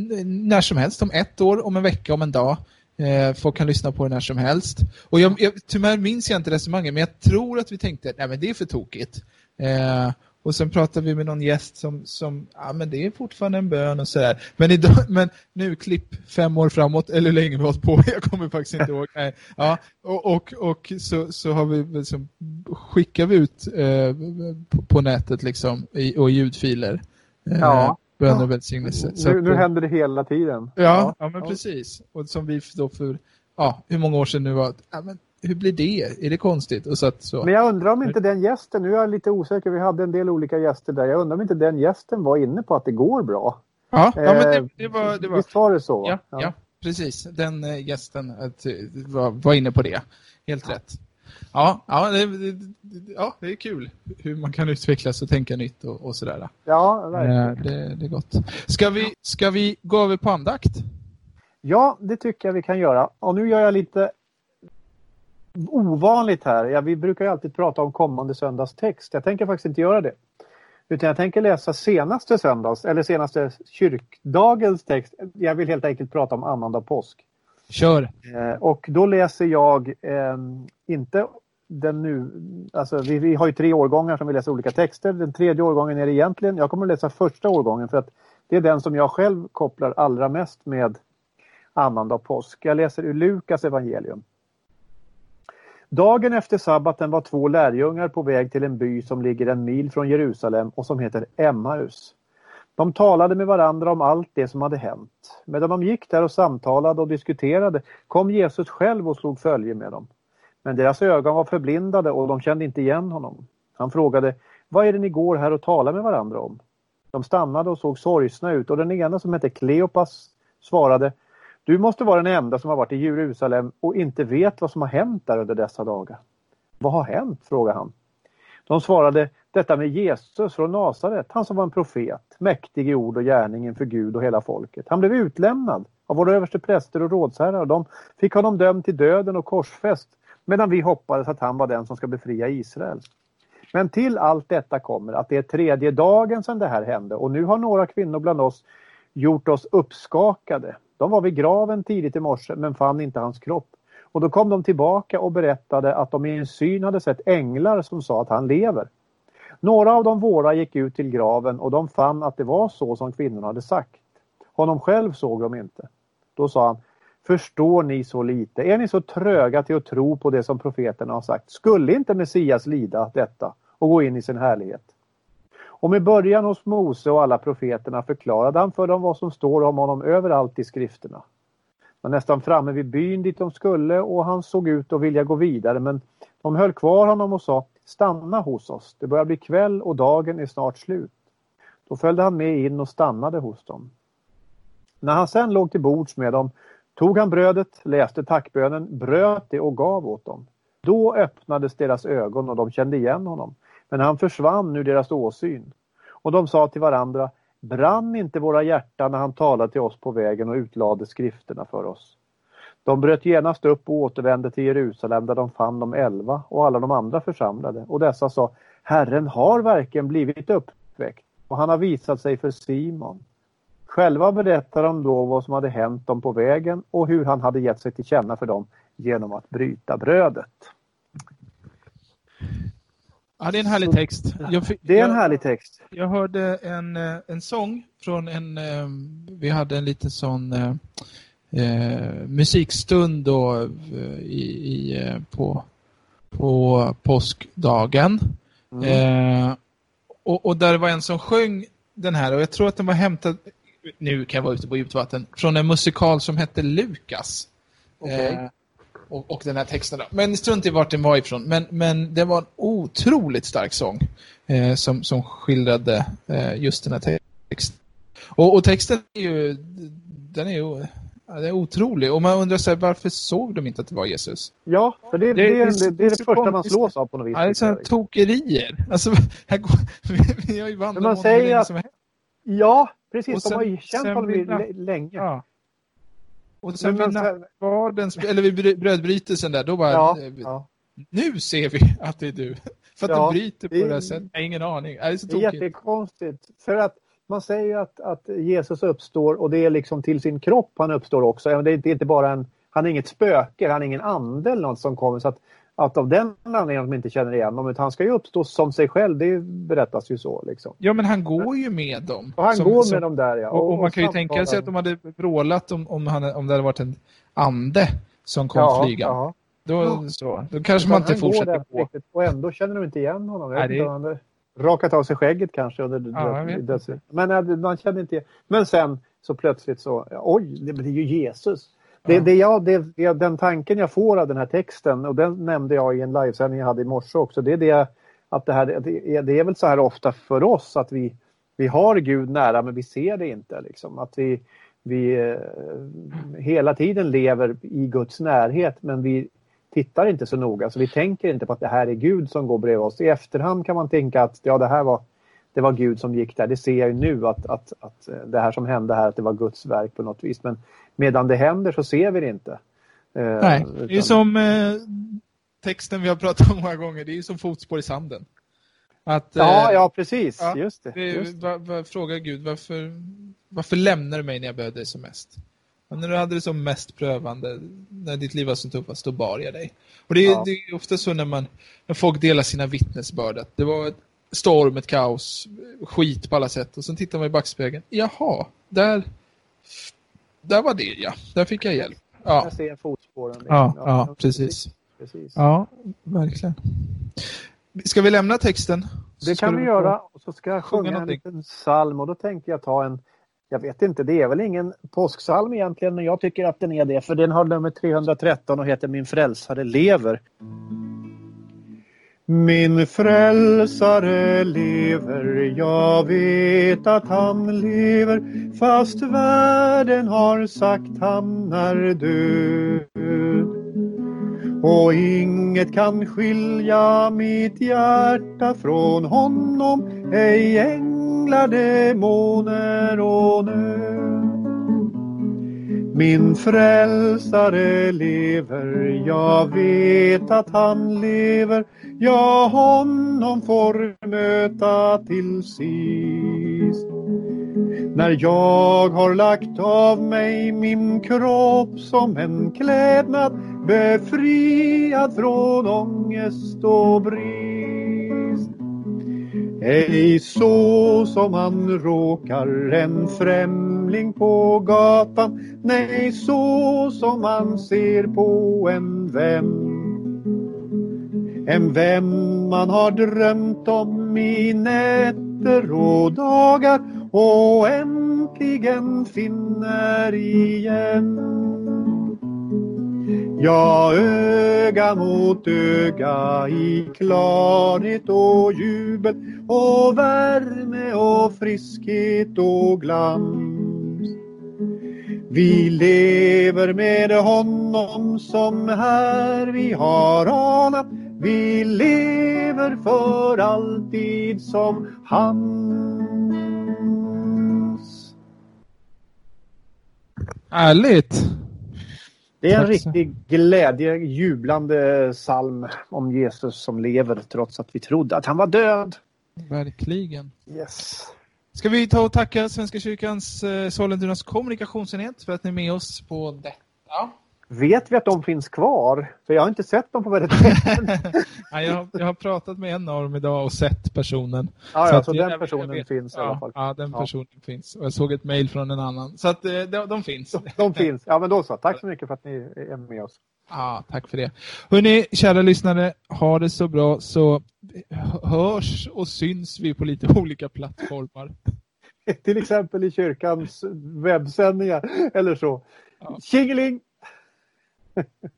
när som helst, om ett år, om en vecka, om en dag. Eh, folk kan lyssna på det när som helst. Och jag, jag, tyvärr minns jag inte resonemanget, men jag tror att vi tänkte, nej men det är för tokigt. Eh, och sen pratade vi med någon gäst som, som ja men det är fortfarande en bön och sådär. Men, idag, men nu klipp fem år framåt, eller hur länge vi har hållit på, jag kommer faktiskt inte ihåg. Nej. Ja, och och, och så, så har vi liksom, skickar vi ut eh, på, på nätet liksom, i, och i ljudfiler. Eh, Ja. Bön och välsignelse. Så Nu, att, nu händer det hela tiden. Ja, Ja, ja men ja. precis. Och som vi då för, ja, hur många år sedan nu var, ja, men hur blir det? Är det konstigt? Och så att, så. Men jag undrar om inte den gästen, nu är jag lite osäker, vi hade en del olika gäster där. Jag undrar om inte den gästen var inne på att det går bra. Ja, ja men det, det var... Det var Visst var det så? ja, ja. ja, precis. Den äh, gästen äh, var, var inne på det. Helt rätt. Ja, ja, det, det, ja, det är kul hur man kan utvecklas och tänka nytt och, och sådär. Ja, verkligen. Äh, det, det är gott. Ska vi, ska vi gå över på andakt? Ja, det tycker jag vi kan göra. Och nu gör jag lite ovanligt här. Ja, vi brukar ju alltid prata om kommande söndags text. Jag tänker faktiskt inte göra det. Utan jag tänker läsa senaste söndags, eller senaste kyrkdagens text. Jag vill helt enkelt prata om annandag påsk. Kör. Eh, och då läser jag eh, inte den nu, alltså vi, vi har ju tre årgångar som vi läser olika texter. Den tredje årgången är det egentligen, jag kommer att läsa första årgången för att det är den som jag själv kopplar allra mest med annandag påsk. Jag läser ur Lukas evangelium. Dagen efter sabbaten var två lärjungar på väg till en by som ligger en mil från Jerusalem och som heter Emmaus. De talade med varandra om allt det som hade hänt. Medan de gick där och samtalade och diskuterade kom Jesus själv och slog följe med dem. Men deras ögon var förblindade och de kände inte igen honom. Han frågade, vad är det ni går här och talar med varandra om? De stannade och såg sorgsna ut och den ena som hette Kleopas svarade, du måste vara den enda som har varit i Jerusalem och inte vet vad som har hänt där under dessa dagar. Vad har hänt? Frågade han. De svarade, detta med Jesus från Nasaret, han som var en profet, mäktig i ord och gärning inför Gud och hela folket. Han blev utlämnad av våra överste präster och rådsherrar och de fick honom dömd till döden och korsfäst, medan vi hoppades att han var den som ska befria Israel. Men till allt detta kommer att det är tredje dagen sedan det här hände och nu har några kvinnor bland oss gjort oss uppskakade. De var vid graven tidigt i morse men fann inte hans kropp. Och då kom de tillbaka och berättade att de i en syn hade sett änglar som sa att han lever. Några av de våra gick ut till graven och de fann att det var så som kvinnorna hade sagt. Honom själv såg de inte. Då sa han, förstår ni så lite? Är ni så tröga till att tro på det som profeterna har sagt? Skulle inte Messias lida detta och gå in i sin härlighet? Och med början hos Mose och alla profeterna förklarade han för dem vad som står om honom överallt i skrifterna. Man nästan framme vid byn dit de skulle och han såg ut att vilja gå vidare men de höll kvar honom och sa, stanna hos oss, det börjar bli kväll och dagen är snart slut. Då följde han med in och stannade hos dem. När han sen låg till bords med dem tog han brödet, läste tackbönen, bröt det och gav åt dem. Då öppnades deras ögon och de kände igen honom. Men han försvann ur deras åsyn. Och de sa till varandra, brann inte våra hjärtan när han talade till oss på vägen och utlade skrifterna för oss. De bröt genast upp och återvände till Jerusalem där de fann de elva och alla de andra församlade. Och dessa sa, Herren har verkligen blivit uppväckt och han har visat sig för Simon. Själva berättade de då vad som hade hänt dem på vägen och hur han hade gett sig till känna för dem genom att bryta brödet. Ja, det är en härlig text. Jag, det är en jag, härlig text. Jag hörde en, en sång från en... Vi hade en liten sån eh, musikstund då i, i, på, på påskdagen. Mm. Eh, och, och där var en som sjöng den här. Och jag tror att den var hämtad... Nu kan jag vara ute på djupt vatten. Från en musikal som hette Lukas. Okay. Eh, och, och den här texten då. Men strunt i vart den var ifrån. Men, men det var en otroligt stark sång. Eh, som, som skildrade eh, just den här texten. Och, och texten är ju... Den är ju... Ja, det är otrolig. Och man undrar så här, varför såg de inte att det var Jesus? Ja, för det, det, det, det, det är det första man slås av på något vis. Ja, det är sådana tokerier. Alltså, här går, vi, vi har ju vandrat man säger att, som helst. Ja, precis. Och sen, de har ju känt honom vinna, länge. Ja. Och sen men, vid nattvarden, eller vid brödbrytelsen där, då bara, ja, ja. nu ser vi att det är du. För att ja, de bryter på det, det här sättet. Jag har ingen aning. Det är så tokigt. Det är jättekonstigt. För att man säger ju att, att Jesus uppstår och det är liksom till sin kropp han uppstår också. Det är inte bara en, han är inget spöke, han är ingen ande eller något som kommer. Så att, att av den anledningen de inte känner igen honom, utan han ska ju uppstå som sig själv, det berättas ju så. Liksom. Ja, men han går ju med dem. Och han som, går som, med dem där, ja. Och, och, och man och kan ju tänka sig att de hade brålat om, om, han, om det hade varit en ande som kom ja, flyga. Ja. Då, så. Då kanske man inte fortsätter på. Riktigt, och ändå känner de inte igen honom. Jag Nej, vet inte, han hade rakat av sig skägget kanske. Under ja, döds, men man känner inte igen. Men sen så plötsligt så, oj, det blir ju Jesus. Det, ja. det, jag, det, den tanken jag får av den här texten, och den nämnde jag i en livesändning jag hade i morse också, det är det att det här, det är, det är väl så här ofta för oss att vi, vi har Gud nära men vi ser det inte. Liksom. Att vi, vi eh, hela tiden lever i Guds närhet men vi tittar inte så noga, så vi tänker inte på att det här är Gud som går bredvid oss. I efterhand kan man tänka att ja, det här var, det var Gud som gick där. Det ser jag ju nu att, att, att det här som hände här, att det var Guds verk på något vis. Men medan det händer så ser vi det inte. Nej, det är utan... som eh, texten vi har pratat om många gånger, det är ju som fotspår i sanden. Att, ja, eh, ja, precis. Ja, just det. det just det. Va, va, fråga Gud, varför, varför lämnar du mig när jag behövde dig som mest? Och när du hade det som mest prövande, när ditt liv var så tuffast, då bar jag dig. Och det är, ja. det är ofta så när, man, när folk delar sina vittnesbörd. Det var ett storm, ett kaos, skit på alla sätt. Och sen tittar man i backspegeln. Jaha, där, där var det, ja. Där fick jag hjälp. Ja. Jag ser fotspåren. Liksom. Ja, ja, ja, precis. precis. Ja, verkligen. Ska vi lämna texten? Det kan vi göra. Och så ska jag sjunga, sjunga en liten psalm. Och då tänkte jag ta en... Jag vet inte, det är väl ingen påsksalm egentligen, men jag tycker att den är det. För den har nummer trehundratretton och heter Min frälsare lever. Min frälsare lever, jag vet att han lever, fast världen har sagt han är död. Och inget kan skilja mitt hjärta från honom, ej änglar, demoner och nöd. Min frälsare lever, jag vet att han lever, jag honom får möta till sist. När jag har lagt av mig min kropp som en klädnad, befriad från ångest och brist. Ej så som man råkar en främling på gatan, nej så som man ser på en vän. En vän man har drömt om i nätter och dagar och äntligen finner igen. Ja, öga mot öga i klarhet och jubel och värme och friskhet och glans. Vi lever med honom som här vi har anat. Vi lever för alltid som hans. Ärligt. Det är en riktig glädje, jublande psalm om Jesus som lever trots att vi trodde att han var död. Verkligen. Yes. Ska vi ta och tacka Svenska kyrkans eh, Sollentunas kommunikationsenhet för att ni är med oss på detta? Vet vi att de finns kvar? För jag har inte sett dem på väldigt länge. Ja, jag, har, jag har pratat med en av dem idag och sett personen. Ja, så ja, att så jag, den jag, personen jag vet, finns ja, i alla fall. Ja, den ja. personen finns. Och jag såg ett mejl från en annan. Så att de, de finns. De, de finns. Ja, men då så. Tack så mycket för att ni är med oss. Ja, tack för det. Hörrni, kära lyssnare, ha det så bra så hörs och syns vi på lite olika plattformar. Till exempel i kyrkans webbsändningar eller så. Ja. Tjingeling!